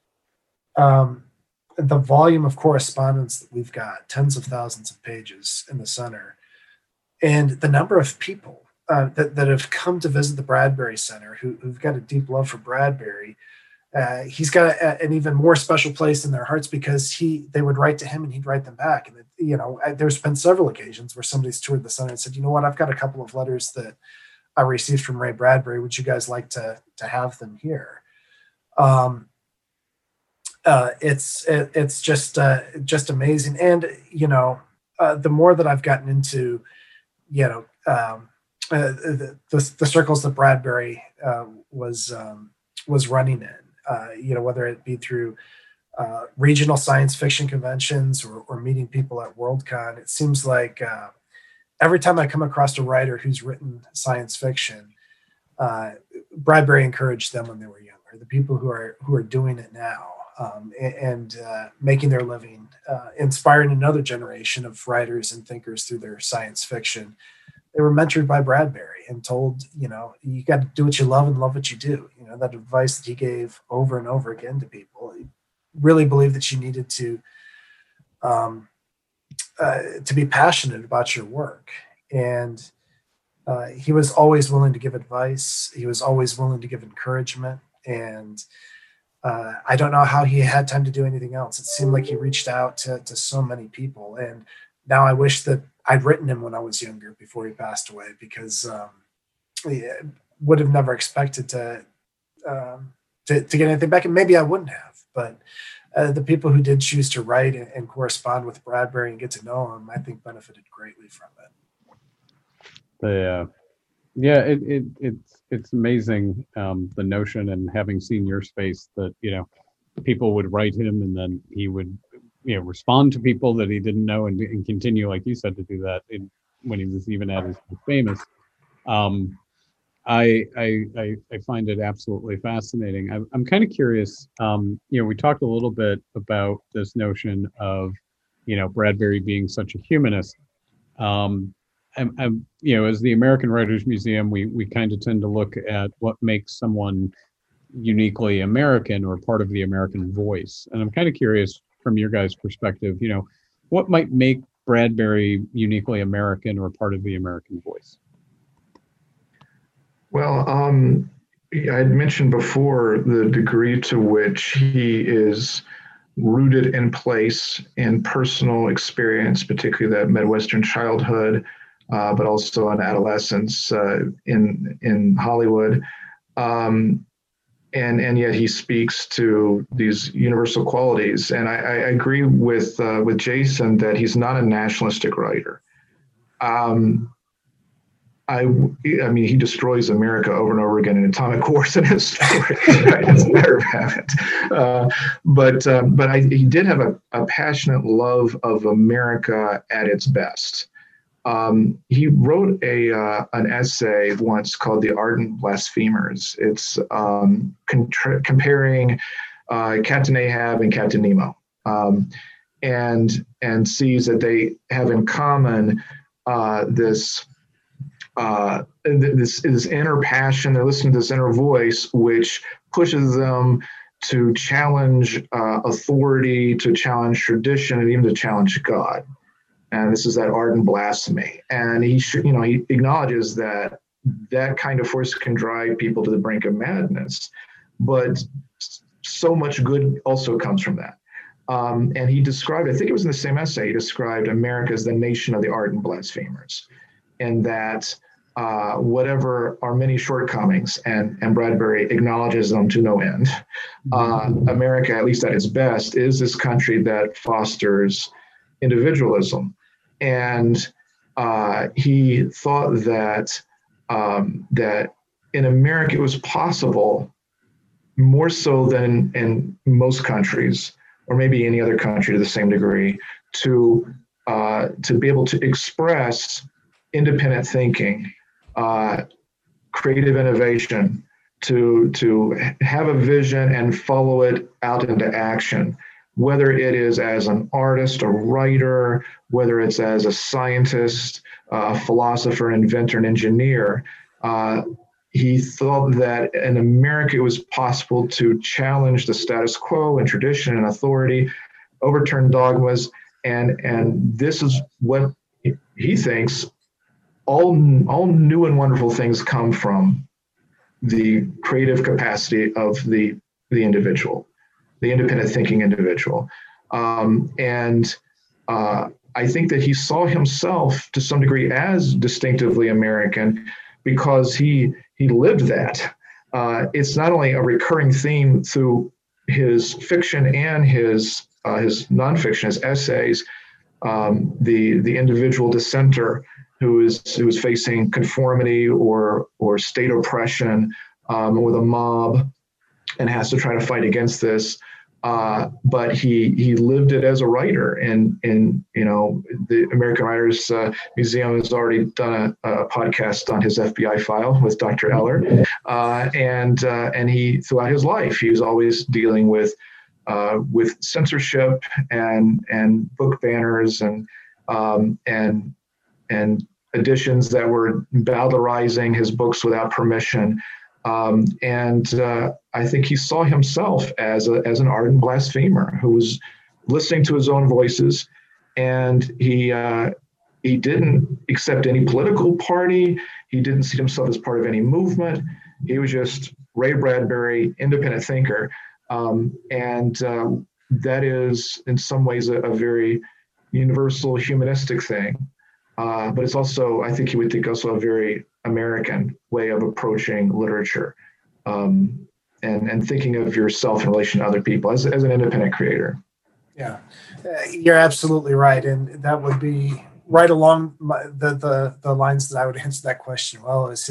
D: the volume of correspondence that we've got, tens of thousands of pages in the center, and the number of people that have come to visit the Bradbury Center who've got a deep love for Bradbury. He's got an even more special place in their hearts because they would write to him and he'd write them back. And there's been several occasions where somebody's toured the center and said, you know what, I've got a couple of letters that I received from Ray Bradbury. Would you guys like to have them here? It's just amazing. And, the more that I've gotten into, the circles that Bradbury was running in, whether it be through regional science fiction conventions or meeting people at Worldcon, it seems like every time I come across a writer who's written science fiction, Bradbury encouraged them when they were younger. The people who are doing it now and making their living, inspiring another generation of writers and thinkers through their science fiction. They were mentored by Bradbury and told, you got to do what you love and love what you do. That advice that he gave over and over again to people. He really believed that you needed to be passionate about your work. And he was always willing to give advice. He was always willing to give encouragement. And I don't know how he had time to do anything else. It seemed like he reached out to so many people. And now I wish that I'd written him when I was younger before he passed away, because I would have never expected to get anything back. And maybe I wouldn't have, but the people who did choose to write and correspond with Bradbury and get to know him, I think benefited greatly from it.
B: It's amazing, the notion, and having seen your space, that people would write him and then he would respond to people that he didn't know and continue, like you said, to do that when he was even at his most famous. I find it absolutely fascinating. I'm kind of curious. We talked a little bit about this notion of Bradbury being such a humanist. As the American Writers Museum, we kind of tend to look at what makes someone uniquely American or part of the American voice. And I'm kind of curious, from your guys' perspective, what might make Bradbury uniquely American or part of the American voice?
C: Well, I had mentioned before the degree to which he is rooted in place in personal experience, particularly that Midwestern childhood, but also in adolescence in Hollywood. And yet he speaks to these universal qualities. And I agree with Jason that he's not a nationalistic writer. I mean, he destroys America over and over again in Atomic Wars in his story. Right? It's a matter of habit. He did have a passionate love of America at its best. He wrote an essay once called "The Ardent Blasphemers." It's comparing Captain Ahab and Captain Nemo, and sees that they have in common this inner passion. They're listening to this inner voice, which pushes them to challenge authority, to challenge tradition, and even to challenge God. And this is that ardent blasphemy. And he acknowledges that that kind of force can drive people to the brink of madness, but so much good also comes from that. And he described, I think it was in the same essay, he described America as the nation of the ardent blasphemers. And that whatever our many shortcomings, and Bradbury acknowledges them to no end, America, at least at its best, is this country that fosters individualism. And he thought that that in America it was possible, more so than in most countries, or maybe any other country to the same degree, to be able to express independent thinking, creative innovation, to have a vision and follow it out into action, whether it is as an artist, a writer, whether it's as a scientist, a philosopher, an inventor, an engineer. He thought that in America it was possible to challenge the status quo and tradition and authority, overturn dogmas, and this is what he thinks all new and wonderful things come from the creative capacity of the individual, the independent thinking individual. I think that he saw himself to some degree as distinctively American because he lived that. It's not only a recurring theme through his fiction and his nonfiction, his essays, the individual dissenter who is facing conformity or state oppression or the mob and has to try to fight against this. But he lived it as a writer, and the American Writers Museum has already done a podcast on his FBI file with Dr. Eller, and he throughout his life he was always dealing with censorship and book banners and editions that were bowdlerizing his books without permission. I think he saw himself as an ardent blasphemer who was listening to his own voices, and he didn't accept any political party. He didn't see himself as part of any movement. He was just Ray Bradbury, independent thinker, that is in some ways a very universal humanistic thing. But it's also, I think he would think also a very American way of approaching literature, and thinking of yourself in relation to other people as an independent creator.
D: Yeah, you're absolutely right. And that would be right along the lines that I would answer that question. Well, is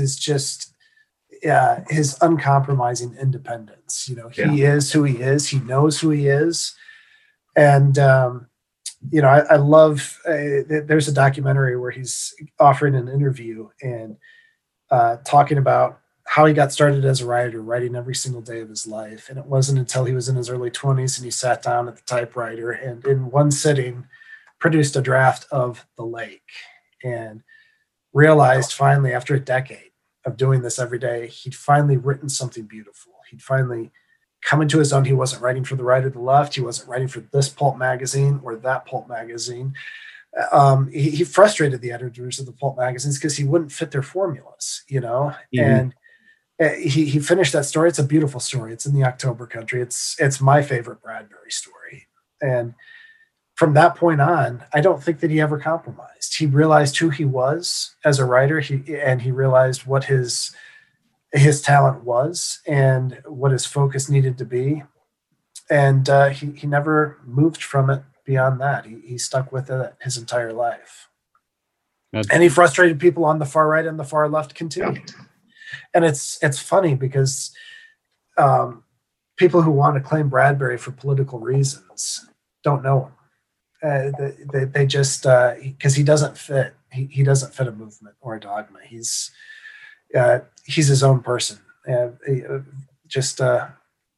D: his uncompromising independence. He is who he is. He knows who he is. And, I love, there's a documentary where he's offering an interview and talking about how he got started as a writer, writing every single day of his life. And it wasn't until he was in his early 20s and he sat down at the typewriter and in one sitting produced a draft of The Lake and realized finally after a decade of doing this every day, he'd finally written something beautiful. He'd finally come into his own. He wasn't writing for the right or the left. He wasn't writing for this pulp magazine or that pulp magazine. He frustrated the editors of the pulp magazines because he wouldn't fit their formulas, Mm-hmm. And he finished that story. It's a beautiful story. It's in the October Country. It's my favorite Bradbury story. And from that point on, I don't think that he ever compromised. He realized who he was as a writer. He realized what his talent was and what his focus needed to be. And he never moved from it beyond that. He stuck with it his entire life. And he frustrated people on the far right and the far left continued. Yeah. And it's funny because people who want to claim Bradbury for political reasons don't know him. They just because he doesn't fit. He doesn't fit a movement or a dogma. He's his own person, just a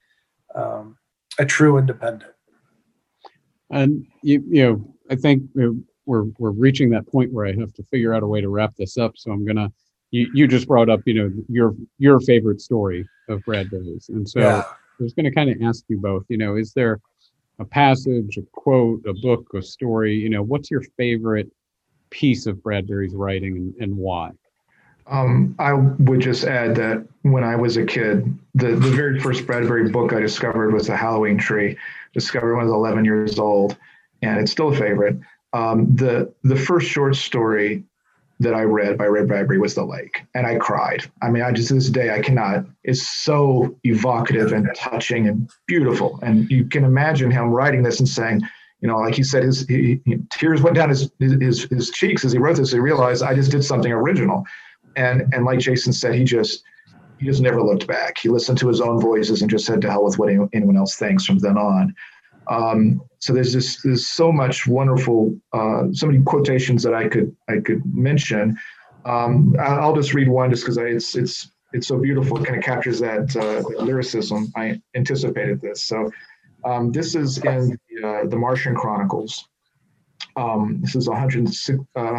D: true independent.
B: And I think we're reaching that point where I have to figure out a way to wrap this up. So I'm gonna. You just brought up your favorite story of Bradbury's, and so I was going to kind of ask you both. Is there a passage, a quote, a book, a story? What's your favorite piece of Bradbury's writing and why?
C: I would just add that when I was a kid, the very first Bradbury book I discovered was The Halloween Tree. Discovered when I was 11 years old, and it's still a favorite. The first short story that I read by Ray Bradbury was The Lake, and I cried. I mean, to this day, I cannot. It's so evocative and touching and beautiful. And you can imagine him writing this and saying, like he said, his tears went down his cheeks as he wrote this. He realized, I just did something original. And like Jason said, he just never looked back. He listened to his own voices and just said, to hell with what anyone else thinks from then on. So there's so much wonderful, so many quotations that I could mention. I'll just read one just because it's so beautiful. It kind of captures that lyricism. I anticipated this. So this is in the Martian Chronicles. This is 105,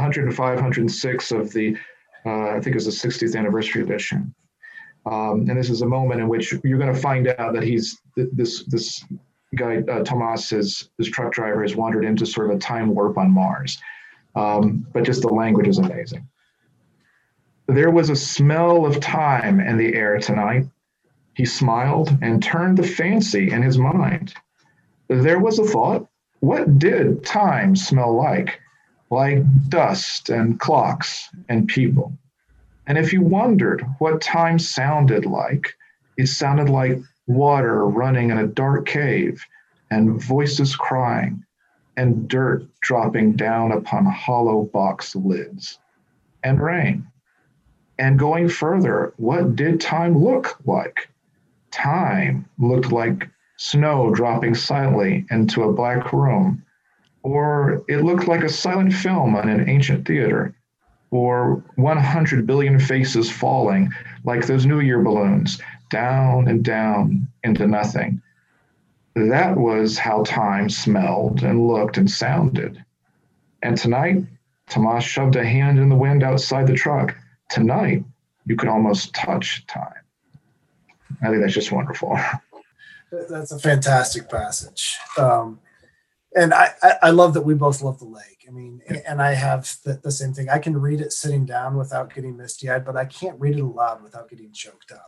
C: 106 of the, I think it's the 60th anniversary edition. And this is a moment in which you're going to find out that he's this guy, Tomas, his truck driver, has wandered into sort of a time warp on Mars. But just the language is amazing. There was a smell of time in the air tonight. He smiled and turned the fancy in his mind. There was a thought. What did time smell like? Like dust and clocks and people. And if you wondered what time sounded like, it sounded like water running in a dark cave, and voices crying, and dirt dropping down upon hollow box lids, and rain. And going further, what did time look like? Time looked like snow dropping silently into a black room, or it looked like a silent film on an ancient theater, or 100 billion faces falling like those New Year balloons, down and down into nothing. That was how time smelled and looked and sounded. And tonight, Tomas shoved a hand in the wind outside the truck. Tonight, you could almost touch time. I think that's just wonderful.
D: That's a fantastic passage. And I love that we both love The Lake. I mean, and I have the same thing. I can read it sitting down without getting misty-eyed, but I can't read it aloud without getting choked up.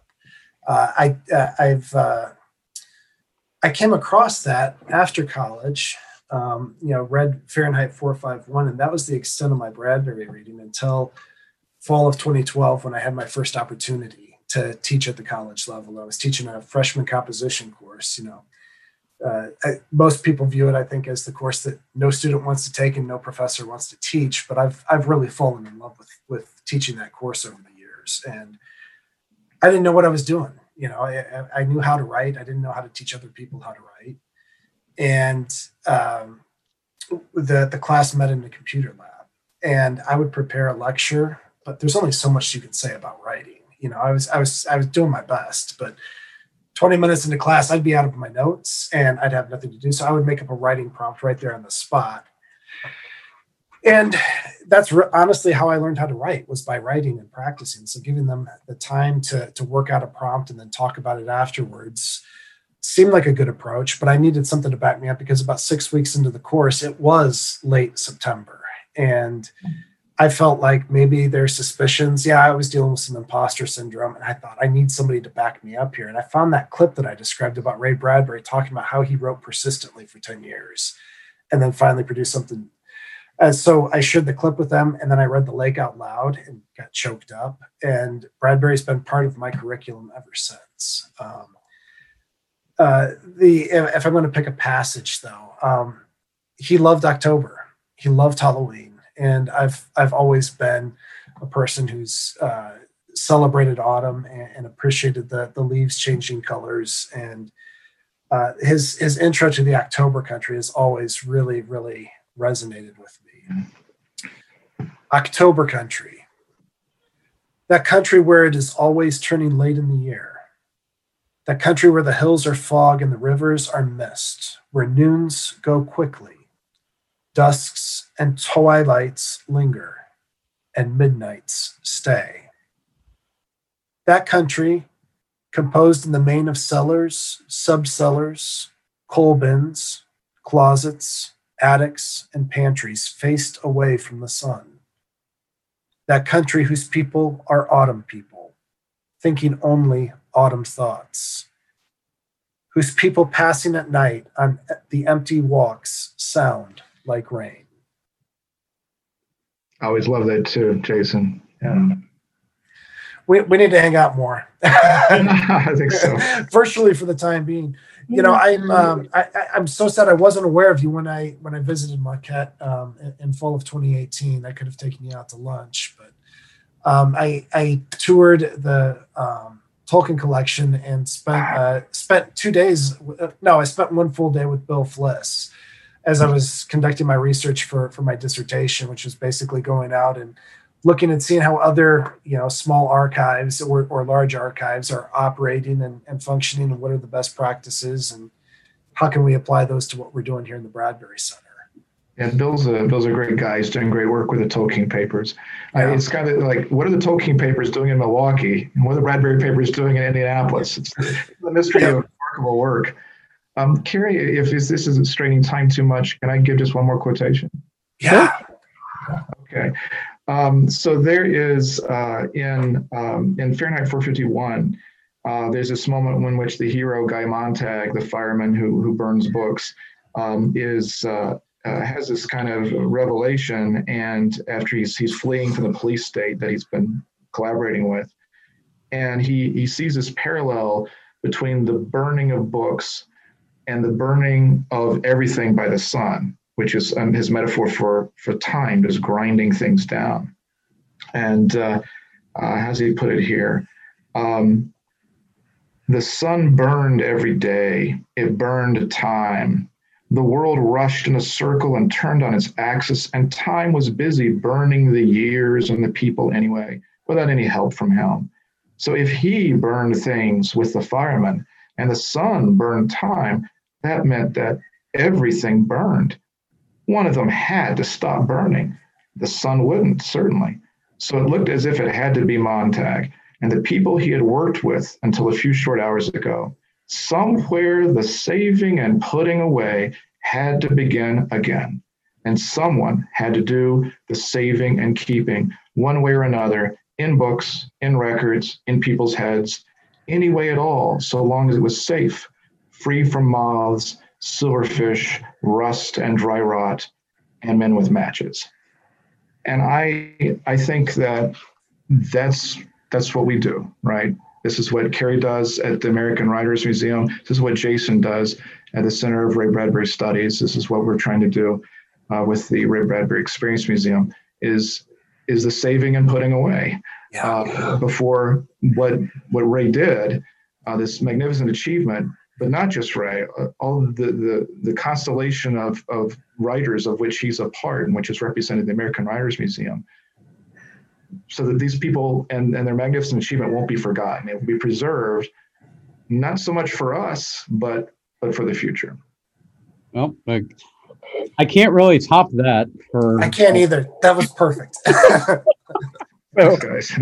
D: I came across that after college, read Fahrenheit 451, and that was the extent of my Bradbury reading until fall of 2012 when I had my first opportunity to teach at the college level. I was teaching a freshman composition course. Most people view it, I think, as the course that no student wants to take and no professor wants to teach. But I've really fallen in love with teaching that course over the years, and I didn't know what I was doing. I knew how to write. I didn't know how to teach other people how to write. And the class met in the computer lab, and I would prepare a lecture, but there's only so much you can say about writing. I was doing my best, but 20 minutes into class, I'd be out of my notes and I'd have nothing to do. So I would make up a writing prompt right there on the spot. And that's honestly how I learned how to write, was by writing and practicing. So giving them the time to work out a prompt and then talk about it afterwards seemed like a good approach, but I needed something to back me up because about 6 weeks into the course, it was late September. And I felt like maybe their suspicions. Yeah, I was dealing with some imposter syndrome, and I thought I need somebody to back me up here. And I found that clip that I described about Ray Bradbury talking about how he wrote persistently for 10 years and then finally produced something. So I shared the clip with them, and then I read The Lake out loud and got choked up. And Bradbury's been part of my curriculum ever since. If I'm going to pick a passage, though, he loved October. He loved Halloween. And I've always been a person who's celebrated autumn and appreciated the leaves changing colors. And his intro to the October Country has always really, really resonated with me. October Country, that country where it is always turning late in the year, that country where the hills are fog and the rivers are mist, where noons go quickly, dusks and twilights linger, and midnights stay. That country, composed in the main of cellars, subcellars, coal bins, closets, attics, and pantries faced away from the sun. That country whose people are autumn people, thinking only autumn thoughts. Whose people passing at night on the empty walks sound like rain.
C: I always love that too, Jason. Yeah.
D: We need to hang out more.
C: I think so.
D: Virtually for the time being. You know, I'm so sad I wasn't aware of you when I visited Marquette in fall of 2018. I could have taken you out to lunch, but I toured the Tolkien collection and spent 2 days. I spent one full day with Bill Fliss as I was conducting my research for my dissertation, which was basically going out and looking and seeing how other, small archives or large archives are operating and functioning, and what are the best practices, and how can we apply those to what we're doing here in the Bradbury Center.
C: And Bill's a great guy. He's doing great work with the Tolkien papers.
D: Yeah.
C: It's kind of like, what are the Tolkien papers doing in Milwaukee, and what are the Bradbury papers doing in Indianapolis? It's the mystery of remarkable work. Carrie, if this isn't straining time too much, can I give just one more quotation?
D: Yeah.
C: Okay. So there is in Fahrenheit 451, there's this moment in which the hero Guy Montag, the fireman who burns books, has this kind of revelation, and after he's fleeing from the police state that he's been collaborating with, and he sees this parallel between the burning of books and the burning of everything by the sun, which is his metaphor for time, just grinding things down. And how's he put it here? The sun burned every day. It burned time. The world rushed in a circle and turned on its axis, and time was busy burning the years and the people anyway, without any help from him. So if he burned things with the firemen and the sun burned time, that meant that everything burned. One of them had to stop burning. The sun wouldn't, certainly. So it looked as if it had to be Montag and the people he had worked with until a few short hours ago. Somewhere the saving and putting away had to begin again. And someone had to do the saving and keeping one way or another, in books, in records, in people's heads, any way at all, so long as it was safe, free from moths, silverfish, rust, and dry rot, and men with matches. And I think that's what we do, right? This is what Carrie does at the American Writers Museum. This is what Jason does at the Center of Ray Bradbury Studies. This is what we're trying to do with the Ray Bradbury Experience Museum, is the saving and putting away. Before what Ray did, this magnificent achievement, but not just Ray, all the constellation of writers of which he's a part, and which is represented in the American Writers Museum, so that these people and their magnificent achievement won't be forgotten. It will be preserved, not so much for us, but for the future.
B: Well, I can't really top that.
D: I can't either. That was perfect.
C: Guys.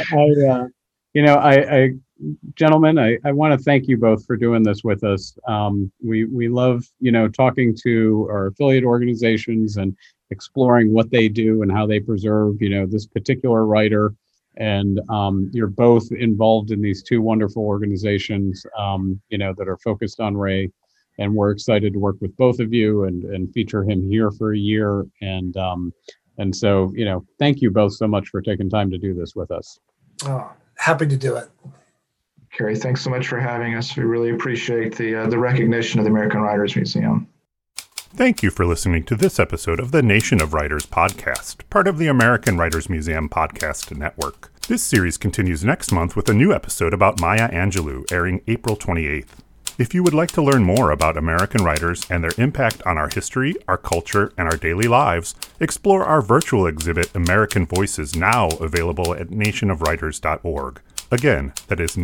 B: Gentlemen, I want to thank you both for doing this with us. We love, talking to our affiliate organizations and exploring what they do and how they preserve, this particular writer. And you're both involved in these two wonderful organizations, that are focused on Ray. And we're excited to work with both of you and feature him here for a year. And so, thank you both so much for taking time to do this with us.
D: Oh, happy to do it.
C: Carrie, thanks so much for having us. We really appreciate the recognition of the American Writers Museum.
A: Thank you for listening to this episode of the Nation of Writers podcast, part of the American Writers Museum podcast network. This series continues next month with a new episode about Maya Angelou, airing April 28th. If you would like to learn more about American writers and their impact on our history, our culture, and our daily lives, explore our virtual exhibit, American Voices, now available at nationofwriters.org. Again, that is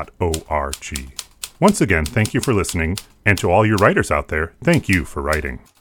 A: nationofwriters.org. Once again, thank you for listening, and to all you writers out there, thank you for writing.